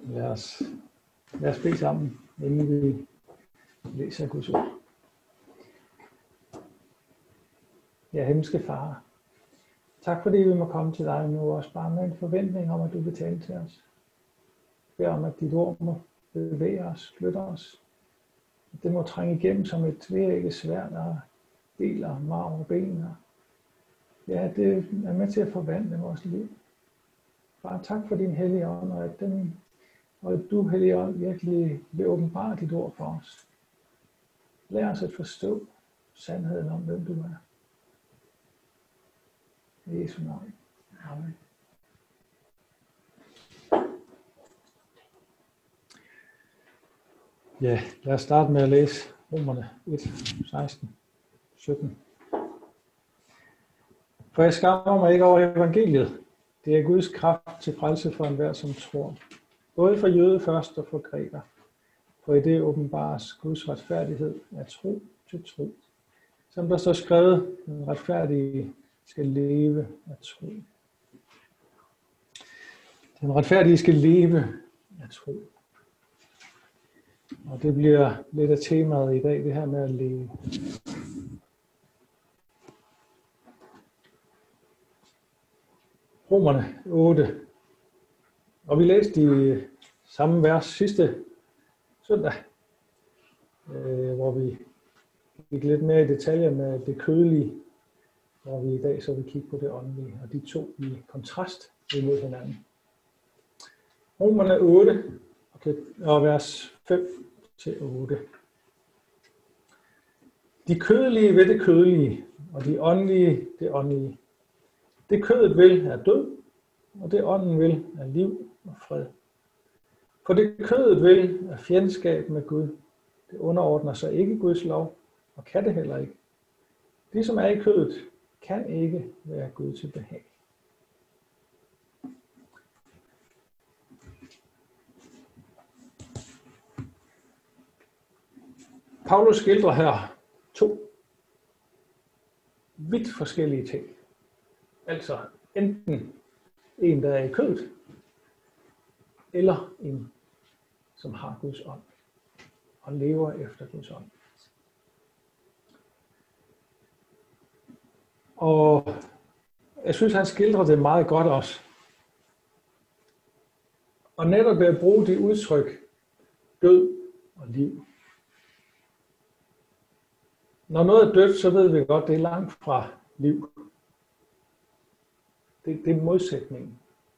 Lad os bede sammen, inden vi læser Guds ord. Ja, himmelske Far, tak fordi vi må komme til dig nu, også bare med en forventning om, at du vil tale til os. Jeg beder om, at dit ord må bevæge os, flytte os. At det må trænge igennem som et tveægget sværd, der deler marv og ben. Ja, det er med til at forvandle vores liv. Far, tak for din hellige ånd, og at du, hellige ånd, virkelig vil åbenbare dit ord for os. Lær os at forstå sandheden om, hvem du er. I Jesu navn. Amen. Ja, lad os starte med at læse Romerne 1, 16, 17. For jeg skammer mig ikke over evangeliet. Det er Guds kraft til frelse for enhver, som tror. Både for jøde først og for græker. For i det åbenbares Guds retfærdighed af tro til tro. Som der står skrevet, den retfærdige skal leve af tro. Den retfærdige skal leve af tro. Og det bliver lidt af temaet i dag, det her med at leve. Romerne 8. Og vi læste i samme vers sidste søndag, hvor vi gik lidt mere i detaljer med det kødelige, hvor vi i dag så vil kigge på det åndelige, og de to i kontrast imod hinanden. Romerne 8 og vers 5-8. De kødelige ved det kødelige, og de åndelige det åndelige. Det kødet vil er død, og det ånden vil er liv og fred. For det kødet vil er fjendskab med Gud. Det underordner sig ikke Guds lov, og kan det heller ikke. De, som er i kødet, kan ikke være Gud til behag. Paulus skildrer her to vidt forskellige ting. Altså enten en, der er i kødet, eller en, som har Guds ånd og lever efter Guds ånd. Og jeg synes, han skildrer det meget godt også. Og netop ved at bruge det udtryk, død og liv. Når noget er dødt, så ved vi godt, det er langt fra liv. Det er modsætningen.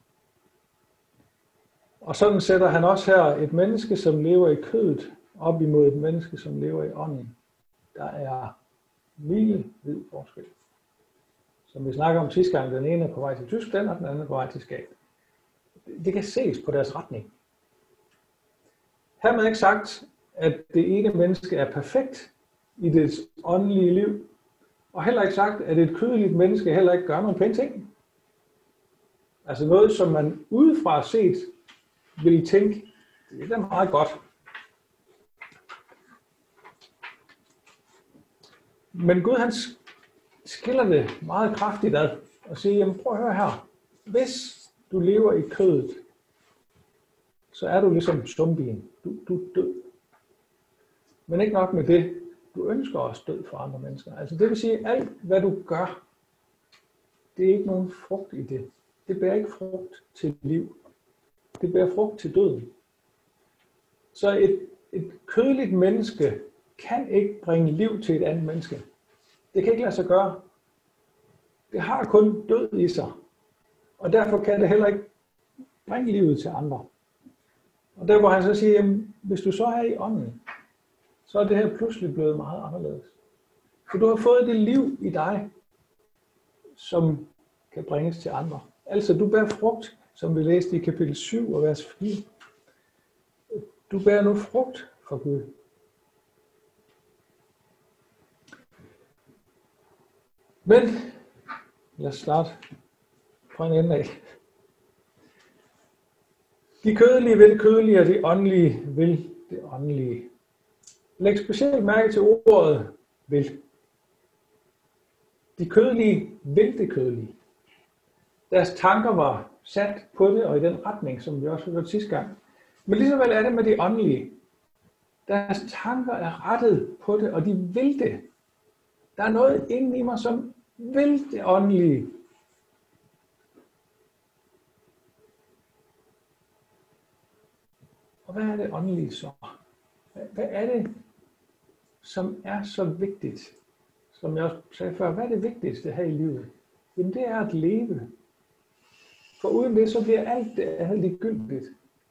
Og sådan sætter han også her et menneske, som lever i kødet, op imod et menneske, som lever i ånden. Der er vid forskel. Som vi snakker om sidste gang, den ene er på vej til Tyskland, og den anden er på vej til skab. Det kan ses på deres retning. Hermed ikke sagt, at det ene menneske er perfekt i dets åndelige liv, og heller ikke sagt, at et kødeligt menneske heller ikke gør nogle pæne ting. Altså noget, som man udefra set vil tænke, det er meget godt. Men Gud, han skiller det meget kraftigt ad og siger, jamen prøv at høre her. Hvis du lever i kødet, så er du ligesom stumbien. Du er død. Men ikke nok med det. Du ønsker også død for andre mennesker. Altså det vil sige, at alt hvad du gør, det er ikke nogen frugt i det. Det bærer ikke frugt til liv. Det bærer frugt til døden. Så et kødeligt menneske kan ikke bringe liv til et andet menneske. Det kan ikke lade sig gøre. Det har kun død i sig. Og derfor kan det heller ikke bringe livet til andre. Og der hvor han så siger, jamen, hvis du så er i ånden, så er det her pludselig blevet meget anderledes. For du har fået det liv i dig, som kan bringes til andre. Altså du bærer frugt, som vi læste i kapitel 7 og vers 4. Du bærer nu frugt for Gud. Men lad os starte fra en ende af. De kødelige vil det kødelige, og de åndelige vil det åndelige. Læg specielt mærke til ordet vil. De kødelige vil det kødelige. Deres tanker var sat på det, og i den retning, som vi også hørte sidste gang. Men lige så vel er det med de åndelige. Deres tanker er rettet på det, og de vil det. Der er noget inde i mig, som vil det åndelige. Og hvad er det åndelige så? Hvad er det, som er så vigtigt? Som jeg også sagde før, hvad er det vigtigste her i livet? Jamen det er at leve. For uden det, så bliver alt det andet ligegyldigt.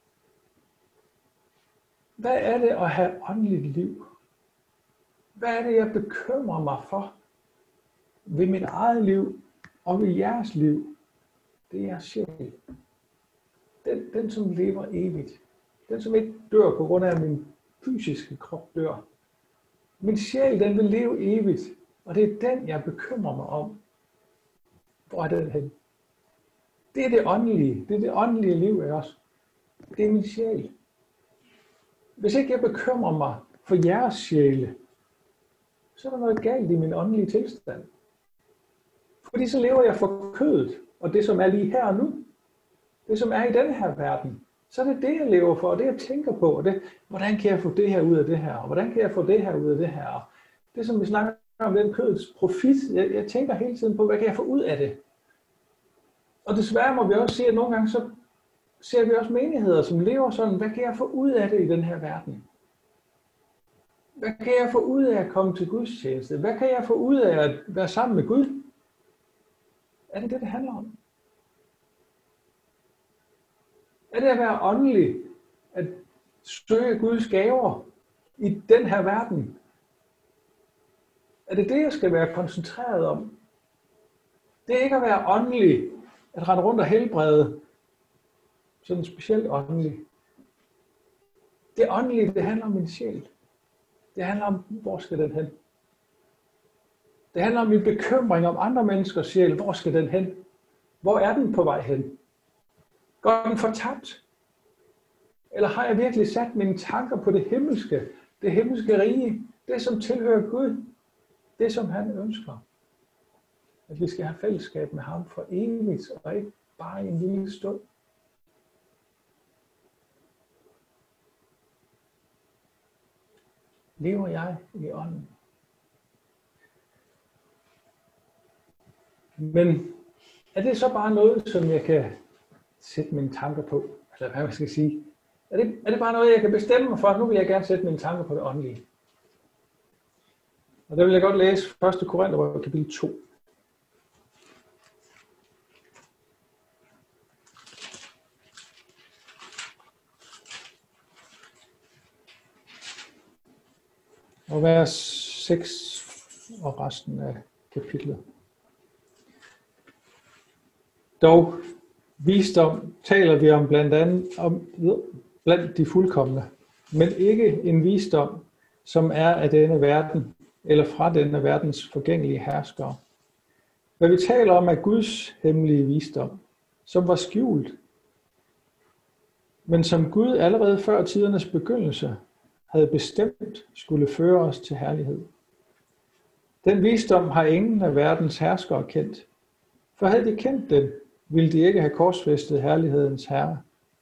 Hvad er det at have åndeligt liv? Hvad er det, jeg bekymrer mig for ved mit eget liv og ved jeres liv? Det er jeres sjæl. Den som lever evigt. Den som ikke dør på grund af, at min fysiske krop dør. Min sjæl, den vil leve evigt. Og det er den, jeg bekymrer mig om. Hvor er den hen? Det er det åndelige. Det er det åndelige liv af os. Det er min sjæl. Hvis ikke jeg bekymrer mig for jeres sjæle, så er der noget galt i min åndelige tilstand. Fordi så lever jeg for kødet, og det som er lige her og nu, det som er i denne her verden, så er det det, jeg lever for, og det jeg tænker på, og det, hvordan kan jeg få det her ud af det her, og hvordan kan jeg få det her ud af det her. Og det som vi snakker om, den kødets profit, jeg tænker hele tiden på, hvad kan jeg få ud af det. Og desværre må vi også se, at nogle gange så ser vi også menigheder, som lever sådan, hvad kan jeg få ud af det i den her verden? Hvad kan jeg få ud af at komme til Guds tjeneste? Hvad kan jeg få ud af at være sammen med Gud? Er det det, det handler om? Er det at være åndelig, at søge Guds gaver i den her verden? Er det det, jeg skal være koncentreret om? Det er ikke at være åndelig, at rende rundt og helbrede, sådan specielt åndelig. Det åndelige, det handler om min sjæl. Det handler om, hvor skal den hen? Det handler om min bekymring om andre menneskers sjæl. Hvor skal den hen? Hvor er den på vej hen? Går den fortabt? Eller har jeg virkelig sat mine tanker på det himmelske rige, det som tilhører Gud, det som han ønsker? At vi skal have fællesskab med ham for evigt, og ikke bare i en lille stund. Lever jeg i ånden? Men er det så bare noget, som jeg kan sætte mine tanker på? Eller hvad man skal sige? Er det bare noget, jeg kan bestemme mig for? Nu vil jeg gerne sætte mine tanker på det åndelige. Og der vil jeg godt læse 1. Korintherbrev kapitel 2. Og vers 6 og resten af kapitlet. Dog visdom taler vi om blandt de fuldkomne, men ikke en visdom, som er af denne verden, eller fra denne verdens forgængelige herskere. Hvad vi taler om er Guds hemmelige visdom, som var skjult, men som Gud allerede før tidernes begyndelse havde bestemt skulle føre os til herlighed. Den visdom har ingen af verdens herskere kendt, for havde de kendt den, ville de ikke have korsfæstet herlighedens herre.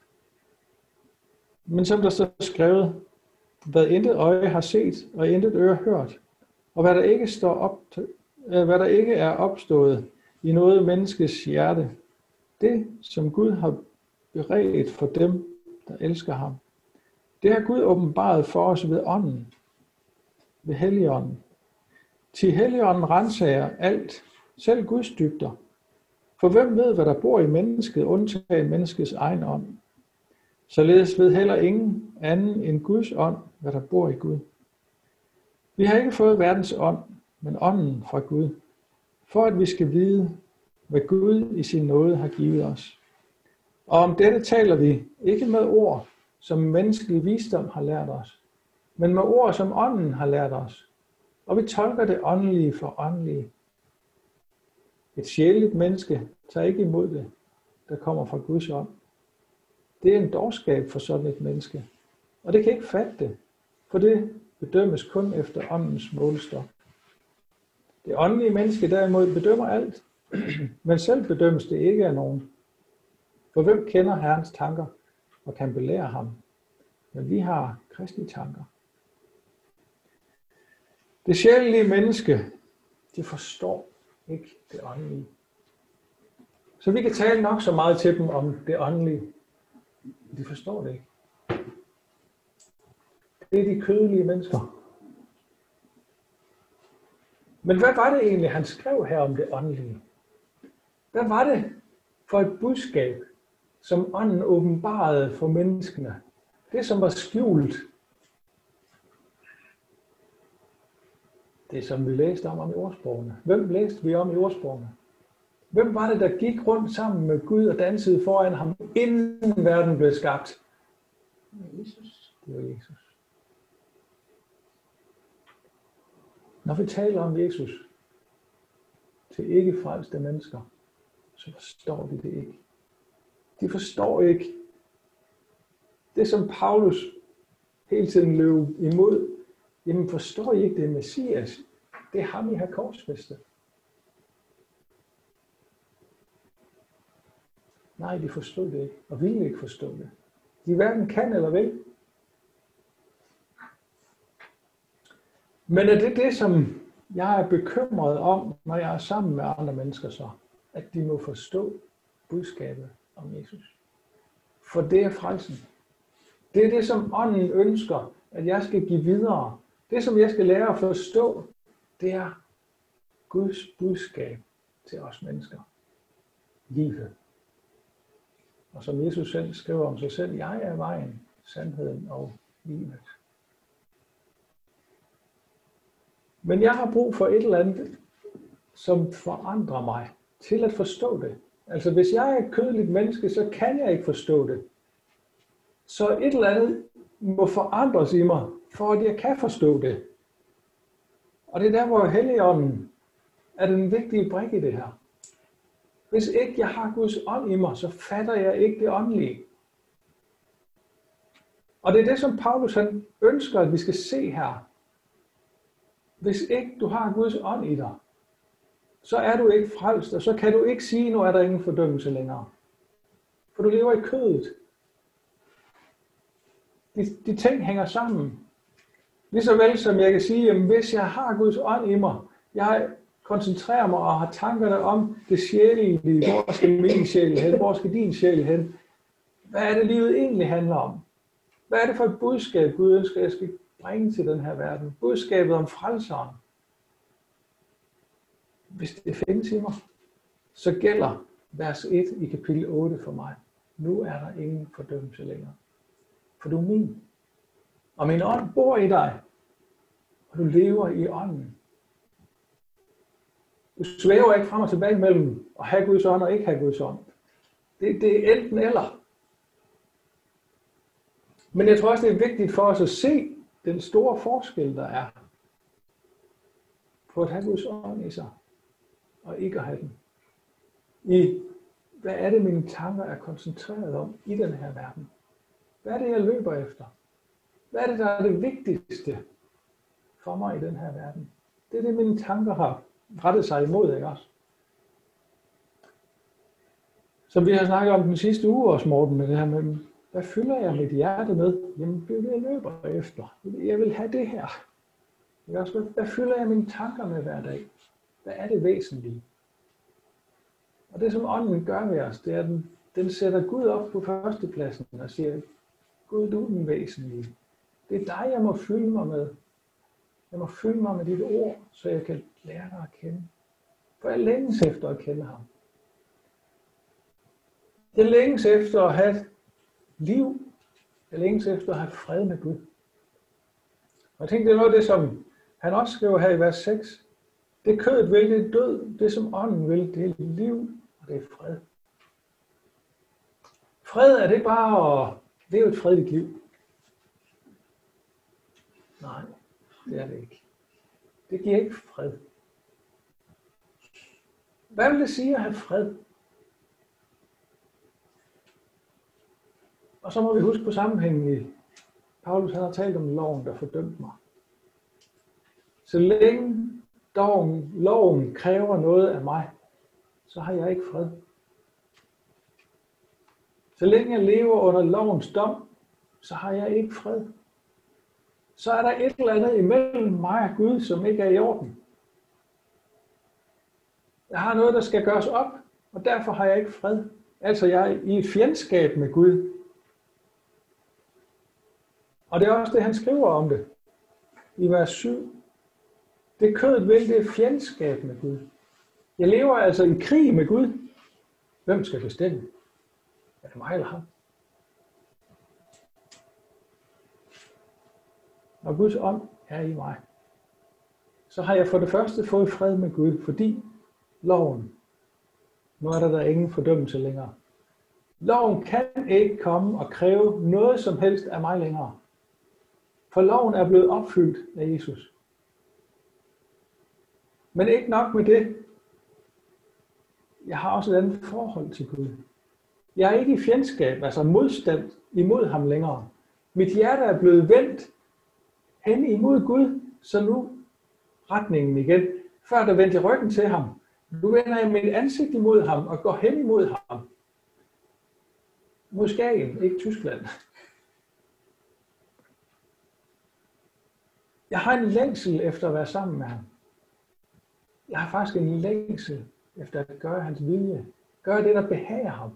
Men som der står skrevet, hvad intet øje har set og intet øre hørt, og hvad der ikke er opstået i noget menneskes hjerte, det som Gud har beredt for dem, der elsker ham. Det har Gud åbenbaret for os ved ånden, ved Helligånden. Til Helligånden rensager alt, selv Guds dybder. For hvem ved, hvad der bor i mennesket, undtagen menneskets egen ånd? Således ved heller ingen anden end Guds ånd, hvad der bor i Gud. Vi har ikke fået verdens ånd, men ånden fra Gud, for at vi skal vide, hvad Gud i sin nåde har givet os. Og om dette taler vi ikke med ord, som menneskelig visdom har lært os, men med ord, som ånden har lært os. Og vi tolker det åndelige for åndelige. Et sjæleligt menneske tager ikke imod det, der kommer fra Guds ånd. Det er en dårskab for sådan et menneske, og det kan ikke fatte det, for det bedømmes kun efter åndens målestok. Det åndelige menneske derimod bedømmer alt, men selv bedømmes det ikke af nogen. For hvem kender Herrens tanker og kan belære ham? Men vi har kristne tanker. Det sjælelige menneske, de forstår ikke det åndelige. Så vi kan tale nok så meget til dem om det åndelige. De forstår det ikke. Det er de kødelige mennesker. Men hvad var det egentlig, han skrev her om det åndelige? Hvad var det for et budskab, som ånden åbenbarede for menneskene? Det, som var skjult. Det, som vi læste om i ordsprogene. Hvem læste vi om i ordsprogene? Hvem var det, der gik rundt sammen med Gud og dansede foran ham, inden verden blev skabt? Jesus. Det var Jesus. Når vi taler om Jesus til ikke frelste mennesker, så forstår de det ikke. De forstår ikke det, som Paulus hele tiden løb imod. Jamen forstår I ikke, det er Messias? Det er ham, I har korsfæstet. Nej, de forstod det ikke, og ville ikke forstå det. De hverken kan eller vil. Men er det det, som jeg er bekymret om, når jeg er sammen med andre mennesker så? At de må forstå budskabet om Jesus. For det er frelsen. Det er det, som ånden ønsker, at jeg skal give videre. Det, som jeg skal lære at forstå, det er Guds budskab til os mennesker. Livet. Og som Jesus selv skriver om sig selv, jeg er vejen, sandheden og livet. Men jeg har brug for et eller andet, som forandrer mig til at forstå det. Altså hvis jeg er et kødeligt menneske, så kan jeg ikke forstå det. Så et eller andet må forandres i mig, for at jeg kan forstå det. Og det er der, hvor Helligånden er den vigtige brik i det her. Hvis ikke jeg har Guds ånd i mig, så fatter jeg ikke det åndelige. Og det er det, som Paulus han ønsker, at vi skal se her. Hvis ikke du har Guds ånd i dig, så er du ikke frelst, og så kan du ikke sige, nu er der ingen fordømmelse længere. For du lever i kødet. De ting hænger sammen. Ligeså vel som jeg kan sige, at hvis jeg har Guds ånd i mig, jeg koncentrerer mig og har tankerne om det sjælelige, hvor skal min sjæl hen, hvor skal din sjæl hen? Hvad er det livet egentlig handler om? Hvad er det for et budskab, Gud ønsker, at jeg skal bringe til den her verden? Budskabet om frelseren. Hvis det findes i mig, så gælder vers 1 i kapitel 8 for mig. Nu er der ingen fordømmelse længere. For du er min. Og min ånd bor i dig. Og du lever i ånden. Du svæver ikke frem og tilbage mellem at have Guds ånd og ikke have Guds ånd. Det er enten eller. Men jeg tror også, det er vigtigt for os at se den store forskel, der er på at have Guds ånd i sig og ikke at have den. I hvad er det, mine tanker er koncentreret om i den her verden? Hvad er det, jeg løber efter? Hvad er det, der er det vigtigste for mig i den her verden? Det er det, mine tanker har rettet sig imod, ikke også? Som vi har snakket om den sidste uge også, Morten, med det her med, hvad fylder jeg mit hjerte med? Jamen, det er det, jeg løber efter. Jeg vil have det her. Hvad fylder jeg mine tanker med hver dag? Hvad er det væsentlige? Og det, som ånden gør ved os, det er, at den sætter Gud op på førstepladsen og siger, Gud, du er den væsentlige. Det er dig, jeg må fylde mig med. Jeg må fylde mig med dit ord, så jeg kan lære dig at kende. For jeg længes efter at kende ham. Jeg længes efter at have liv. Jeg længes efter at have fred med Gud. Og jeg tænkte, det er noget af det, som han også skriver her i vers 6. Det kødet vil, det er død. Det som ånden vil, det er liv, og det er fred. Fred, er det bare at leve et fredeligt liv? Nej, det er det ikke. Det giver ikke fred. Hvad vil det sige at have fred? Og så må vi huske på sammenhængen i Paulus, han har talt om loven, der fordømte mig. Så længe loven kræver noget af mig, så har jeg ikke fred. Så længe jeg lever under lovens dom, så har jeg ikke fred. Så er der et eller andet imellem mig og Gud, som ikke er i orden. Jeg har noget, der skal gøres op, og derfor har jeg ikke fred. Altså, jeg er i et fjendskab med Gud. Og det er også det, han skriver om det. I vers 7. Det kødet vil, det er fjendskab med Gud. Jeg lever altså i krig med Gud. Hvem skal bestemme? Er det mig eller ham? Når Guds ånd er i mig, så har jeg for det første fået fred med Gud, fordi loven, nu er der ingen fordømmelse længere. Loven kan ikke komme og kræve noget som helst af mig længere. For loven er blevet opfyldt af Jesus. Men ikke nok med det. Jeg har også et andet forhold til Gud. Jeg er ikke i fjendskab, altså modstand imod ham længere. Mit hjerte er blevet vendt hen imod Gud, så nu retningen igen. Før der vendte jeg ryggen til ham. Nu vender jeg mit ansigt imod ham og går hen imod ham. Mod Skagen, ikke Tyskland. Jeg har en længsel efter at være sammen med ham. Jeg har faktisk en længsel efter at gøre hans vilje. Gøre det, der behager ham.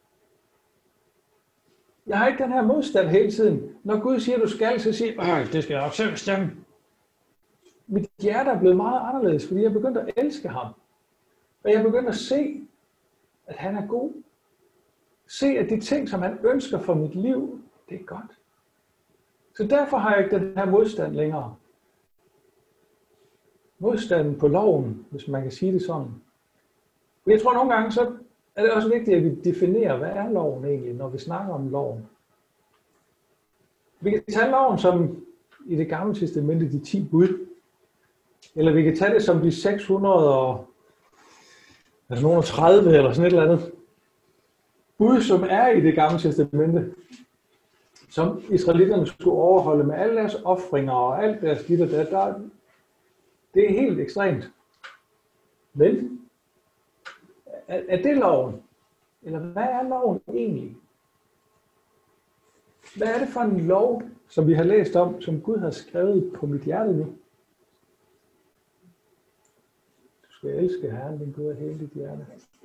Jeg har ikke den her modstand hele tiden. Når Gud siger, du skal, så siger jeg, det skal jeg nok selv bestemme. Mit hjerte er blevet meget anderledes, fordi jeg er begyndt at elske ham. Og jeg er begyndt at se, at han er god. Se, at de ting, som han ønsker for mit liv, det er godt. Så derfor har jeg ikke den her modstand længere. Modstanden på loven, hvis man kan sige det sådan. For jeg tror nogle gange, så er det også vigtigt, at vi definerer, hvad er loven egentlig, når vi snakker om loven. Vi kan tage loven som i det gamle testamente, de 10 bud. Eller vi kan tage det som de 630 eller sådan et eller andet bud, som er i det gamle testamente. Som israelitterne skulle overholde med alle deres ofringer og alt deres dit og dat. Det er helt ekstremt. Men er det loven? Eller hvad er loven egentlig? Hvad er det for en lov, som vi har læst om, som Gud har skrevet på mit hjerte nu? Du skal elske Herren, din Gud, af hele dit hjerte.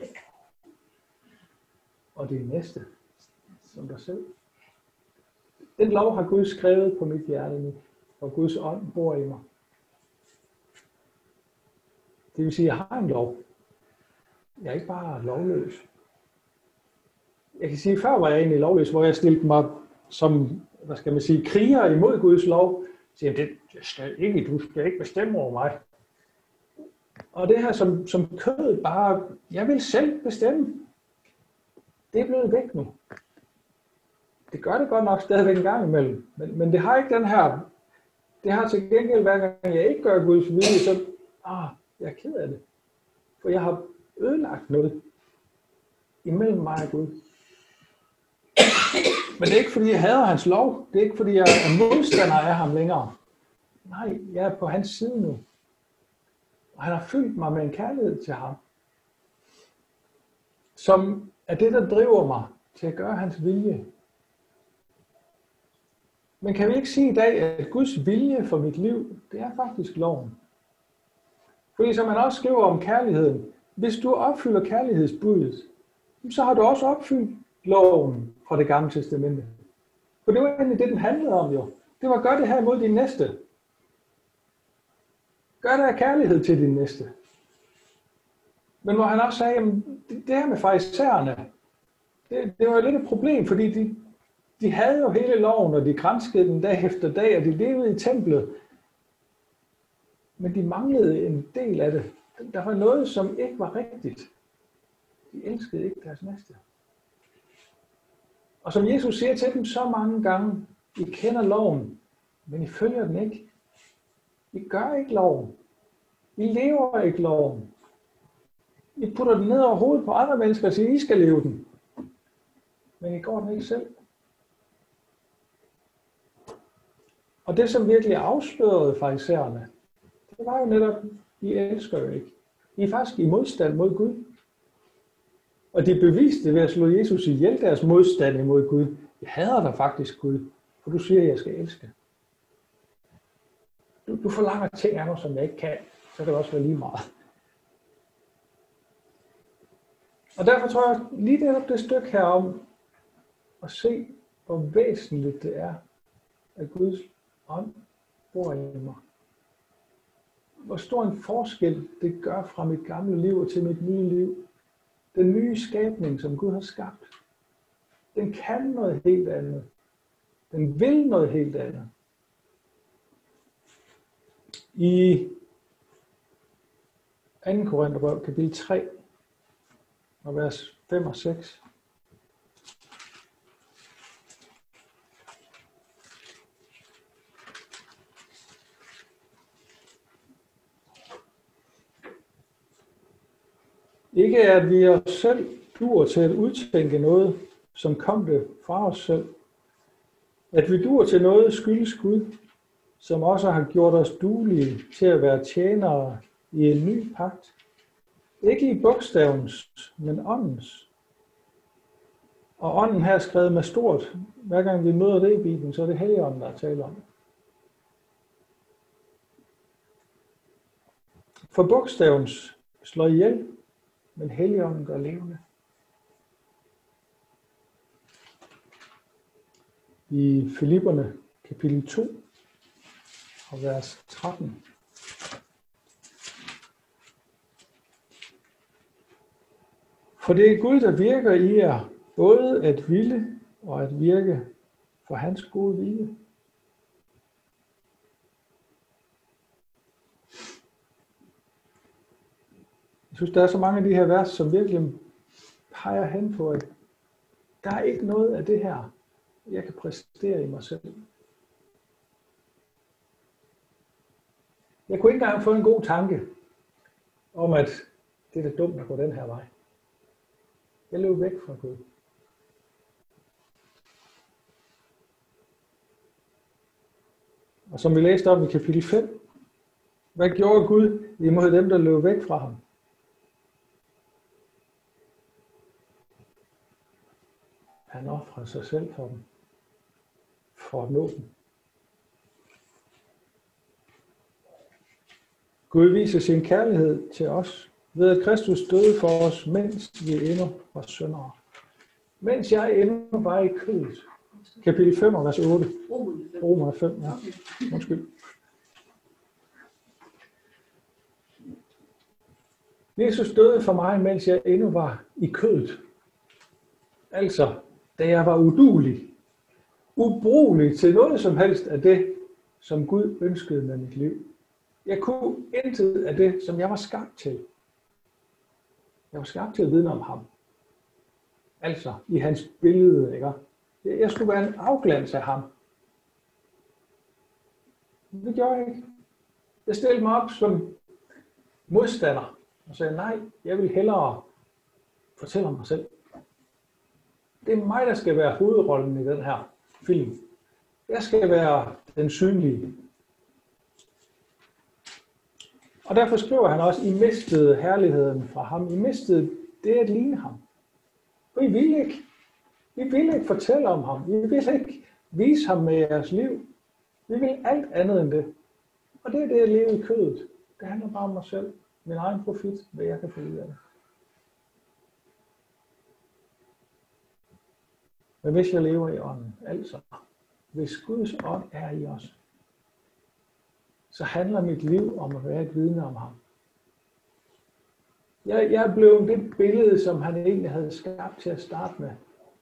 Og det næste, som dig selv. Den lov har Gud skrevet på mit hjerte nu, og Guds ånd bor i mig. Det vil sige, at jeg har en lov. Jeg er ikke bare lovløs. Jeg kan sige, før var jeg egentlig lovløs, hvor jeg stillede mig som, kriger imod Guds lov. Jeg siger, du skal ikke bestemme over mig. Og det her som kødet bare, jeg vil selv bestemme. Det er blevet væk nu. Det gør det godt nok stadigvæk en gang imellem. Men det har ikke den her, det har til gengæld hver gang jeg ikke gør Guds vilje, så jeg er ked af det. For jeg har ødelagt noget imellem mig og Gud. Men det er ikke fordi jeg hader hans lov. Det er ikke fordi jeg er modstander af ham længere. Nej, jeg er på hans side nu. Og han har fyldt mig med en kærlighed til ham. Som er det, der driver mig til at gøre hans vilje. Men kan vi ikke sige i dag, at Guds vilje for mit liv, det er faktisk loven? Fordi som man også skriver om kærligheden, hvis du opfylder kærlighedsbuddet, så har du også opfyldt loven fra det gamle testamente. For det var egentlig det, den handlede om jo. Det var, gør det her imod din næste. Gør det af kærlighed til din næste. Men hvor han også sagde, at det her med farisæerne, det var jo lidt et problem, fordi de havde jo hele loven, og de granskede den dag efter dag, og de levede i templet. Men de manglede en del af det. Der var noget, som ikke var rigtigt. De elskede ikke deres næste. Og som Jesus siger til dem så mange gange, I kender loven, men I følger den ikke. I gør ikke loven. I lever ikke loven. I putter den ned over hovedet på andre mennesker og siger, I skal leve den. Men I går den ikke selv. Og det, som virkelig afslørede farisæerne, det var jo netop, I elsker jo ikke. I er faktisk i modstand mod Gud. Og de beviste ved at slå Jesus ihjel deres modstand imod Gud. Jeg hader da faktisk Gud. For du siger, at jeg skal elske. Du forlanger ting af mig, som jeg ikke kan. Så kan det også være lige meget. Og derfor tror jeg lige det stykke her om at se, hvor væsentligt det er, at Guds ånd bor i mig. Hvor stor en forskel det gør fra mit gamle liv og til mit nye liv. Den nye skabning, som Gud har skabt, den kan noget helt andet. Den vil noget helt andet. I 2. Korintherbrev, kapitel 3, og vers 5 og 6. Ikke at vi os selv duer til at udtænke noget, som kom det fra os selv. At vi duer til noget skyldes Gud, som også har gjort os duelige til at være tjenere i en ny pagt. Ikke i bogstavens, men åndens. Og ånden her er skrevet med stort. Hver gang vi møder det i Bibelen, så er det Helligånden, der er tale om. For bogstavens slår ihjel, men Helligånden gør levende. I Filipperne kapitel 2 og vers 13. For det er Gud, der virker i jer, både at ville og at virke for hans gode vilje. Jeg synes, der er så mange af de her vers, som virkelig peger hen på, at der er ikke noget af det her, jeg kan præstere i mig selv. Jeg kunne ikke engang få en god tanke om, at det er da dumt at gå den her vej. Jeg løb væk fra Gud. Og som vi læste om i kapitel 5, hvad gjorde Gud imod dem, der løb væk fra ham? Han ofrede sig selv for dem, for at nå dem. Gud viser sin kærlighed til os, ved at Kristus døde for os, mens vi endnu var syndere. Mens jeg endnu var i kødet. Kapitel 5, vers 8. Romer 5, ja. Undskyld. Jesus døde for mig, mens jeg endnu var i kødet. Altså, da jeg var uduelig, ubrugelig til noget som helst af det, som Gud ønskede med mit liv. Jeg kunne intet af det, som jeg var skabt til. Jeg var skabt til at vidne om ham. Altså, i hans billede, ikke? Jeg skulle være en afglans af ham. Det gjorde jeg ikke. Jeg stillede mig op som modstander og sagde, nej, jeg vil hellere fortælle om mig selv. Det er mig, der skal være hovedrollen i den her film. Jeg skal være den synlige. Og derfor skriver han også, I mistede herligheden fra ham. I mistede det at ligne ham. For I ville ikke. I ville ikke fortælle om ham. I ville ikke vise ham med jeres liv. Vi vil alt andet end det. Og det er det at leve i kødet. Det handler bare om mig selv. Min egen profit, hvad jeg kan få ud af det. Men hvis jeg lever i ånden, altså, hvis Guds ånd er i os, så handler mit liv om at være et vidne om ham. Jeg er blevet det billede, som han egentlig havde skabt til at starte med,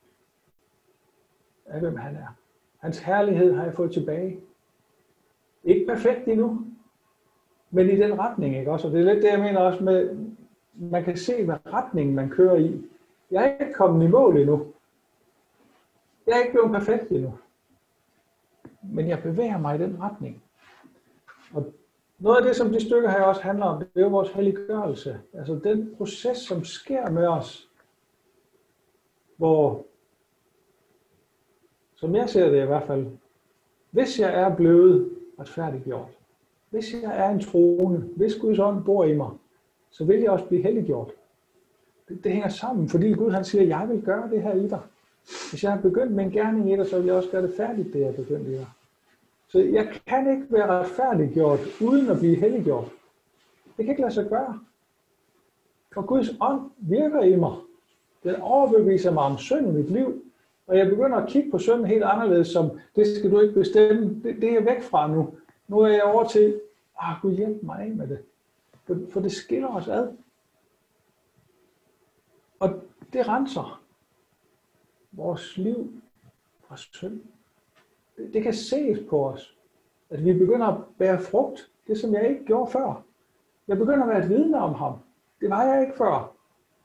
af hvem han er. Hans herlighed har jeg fået tilbage. Ikke perfekt endnu, men i den retning, ikke også? Og det er lidt det, jeg mener også med, man kan se, hvad retning man kører i. Jeg er ikke kommet i mål endnu. Jeg er ikke blevet perfekt endnu. Men jeg bevæger mig i den retning. Og noget af det, som de stykker her også handler om, det er jo vores helliggørelse. Altså den proces, som sker med os, hvor, som jeg ser det i hvert fald, hvis jeg er blevet retfærdiggjort, hvis jeg er en troende, hvis Guds ånd bor i mig, så vil jeg også blive helliggjort. Det hænger sammen, fordi Gud han siger, jeg vil gøre det her i dig. Hvis jeg har begyndt med en gerning i dig, så vil jeg også gøre det færdigt, det jeg har begyndt i dig. Så jeg kan ikke være retfærdiggjort, uden at blive helliggjort. Det kan ikke lade sig gøre. For Guds ånd virker i mig. Den overbeviser mig om synd i mit liv. Og jeg begynder at kigge på synden helt anderledes, som det skal du ikke bestemme. Det er jeg væk fra nu. Nu er jeg over til, Gud hjælp mig af med det. For det skiller os ad. Og det renser vores liv fra synd. Det kan ses på os, at vi begynder at bære frugt. Det som jeg ikke gjorde før. Jeg begynder at være et vidne om ham. Det var jeg ikke før.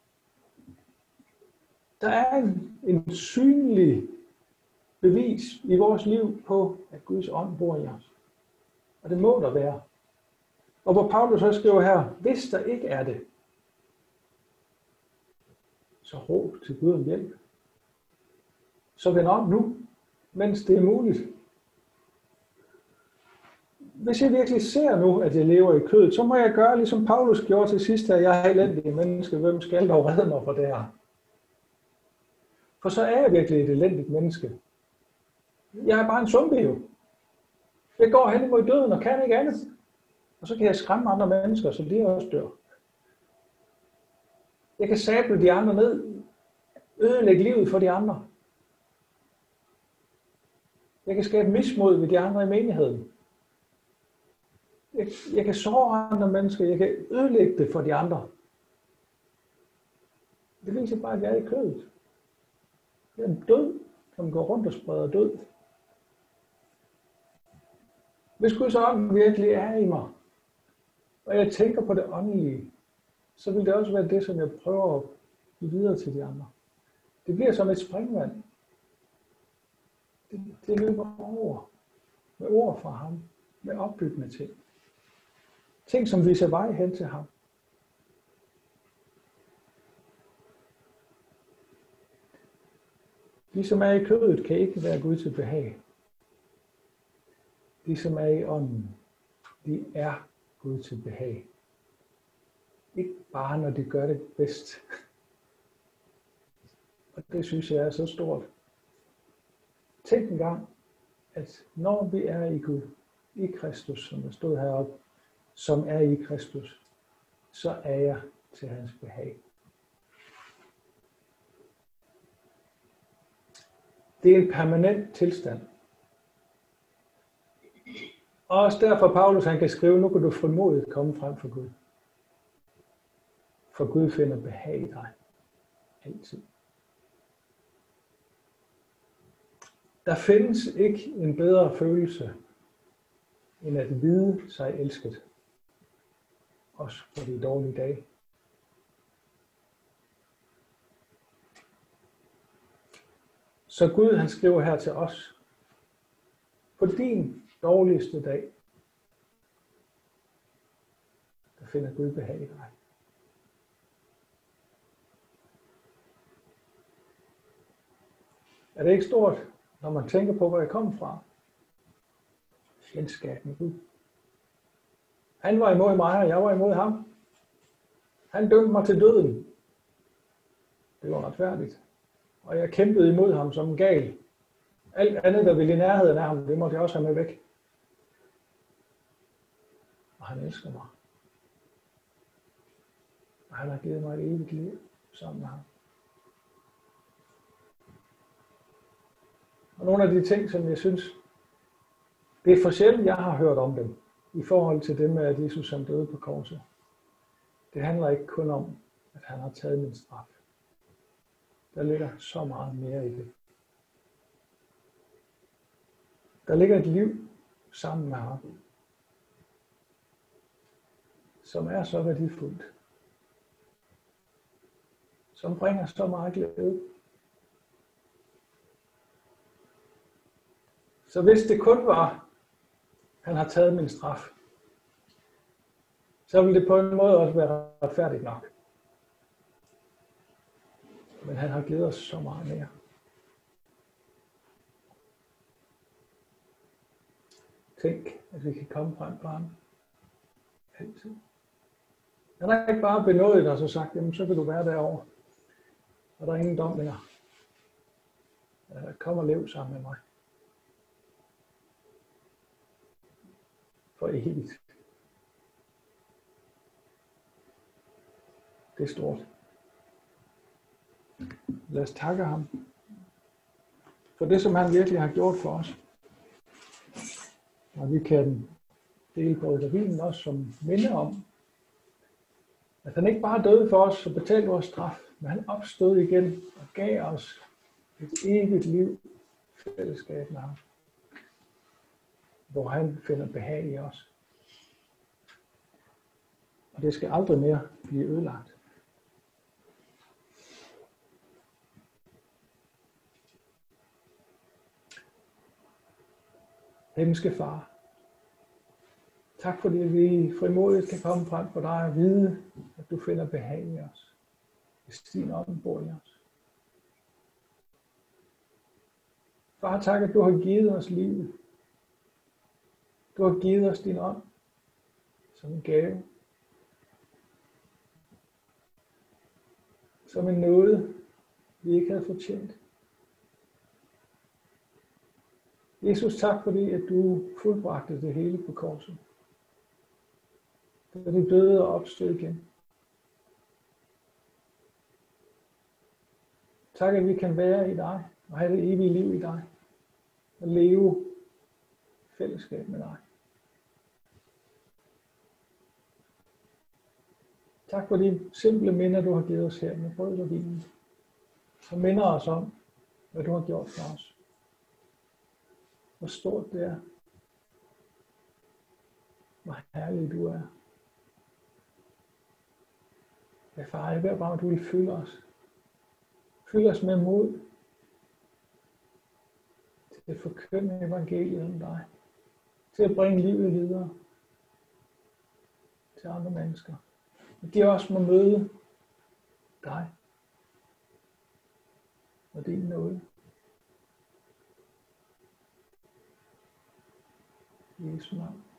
Der er en synlig bevis i vores liv på, at Guds ånd bor i os. Og det må der være. Og hvor Paulus så skriver her, hvis der ikke er det, så råb til Gud om hjælp. Så vend om nu, mens det er muligt. Hvis jeg virkelig ser nu, at jeg lever i kødet, så må jeg gøre, ligesom Paulus gjorde til sidst her, jeg er elendig menneske, hvem skal dog redde mig for det her? For så er jeg virkelig et elendigt menneske. Jeg er bare en zombie jo. Jeg går hen imod døden og kan ikke andet. Og så kan jeg skræmme andre mennesker, så de også dør. Jeg kan sable de andre ned, ødelægge livet for de andre. Jeg kan skabe mismod ved de andre i menigheden. Jeg kan såre andre mennesker, jeg kan ødelægge det for de andre. Det viser bare, at jeg er i kødet. Jeg er en død, som går rundt og spreder død. Hvis Guds ånd virkelig er i mig, og jeg tænker på det åndelige, så vil det også være det, som jeg prøver at give videre til de andre. Det bliver som et springvand. Det løber over med ord fra ham, med opbyggende ting. Ting, som viser vej hen til ham. De, som er i kødet, kan ikke være Gud til behag. De, som er i ånden, de er Gud til behag. Ikke bare, når de gør det bedst. Og det synes jeg er så stort. Tænk en gang, at når vi er i Gud, i Kristus, som der stod heroppe, som er i Kristus, så er jeg til hans behag. Det er en permanent tilstand. Og også derfor Paulus han kan skrive, nu kan du frimodigt komme frem for Gud. For Gud finder behag i dig. Altid. Der findes ikke en bedre følelse, end at vide sig elsket. Også på de dårlige dage. Så Gud han skriver her til os. På din dårligste dag, der finder Gud behag i dig. Er det ikke stort, når man tænker på, hvor jeg kommer fra? Fjendskab med Gud. Han var imod mig, og jeg var imod ham. Han dømte mig til døden. Det var retfærdigt. Og jeg kæmpede imod ham som en gal. Alt andet, der ville i nærheden af ham, det måtte jeg også have med væk. Og han elsker mig. Og han har givet mig et evigt liv sammen med ham. Og nogle af de ting, som jeg synes, det er for sjældent, jeg har hørt om dem, i forhold til det med, at Jesus han døde på korset. Det handler ikke kun om, at han har taget min straf. Der ligger så meget mere i det. Der ligger et liv sammen med ham, som er så værdifuldt, som bringer så meget glæde. Så hvis det kun var, han har taget min straf, så ville det på en måde også være retfærdigt nok. Men han har givet os så meget mere. Tænk, at vi kan komme frem på ham. Altid. Han har ikke bare benådet os og sagt, jamen så kan du være derovre. Og der er ingen dom mere. kom og lev sammen med mig. For evigt. Det er stort. Lad os takke ham for det, som han virkelig har gjort for os. Og vi kan dele brødet og vinen også som minde om, at han ikke bare døde for os og betalte vores straf, men han opstod igen og gav os et evigt liv, fællesskab med ham, hvor han finder behag i os. Og det skal aldrig mere blive ødelagt. Himmelske Far, tak fordi vi frimodigt kan komme frem for dig og vide, at du finder behag i os. Hvis din ånd bor i os. Far, tak at du har givet os livet. Du har givet os din ånd som en gave. Som en nåde, vi ikke havde fortjent. Jesus, tak fordi at du fuldbragte det hele på korset. Da du døde og opstod igen. Tak at vi kan være i dig og have det evige liv i dig. Og leve fællesskab med dig. Tak for de simple minder, du har givet os her med brød og vin. Som minder os om, hvad du har gjort for os. Hvor stort det er. Hvor herlig du er. Ja, far, jeg beder bare, at du vil fylde os. Fylde os med mod til at forkynde evangeliet om dig. Til at bringe livet videre til andre mennesker. Og de også må møde dig og din nåde. I Jesu navn.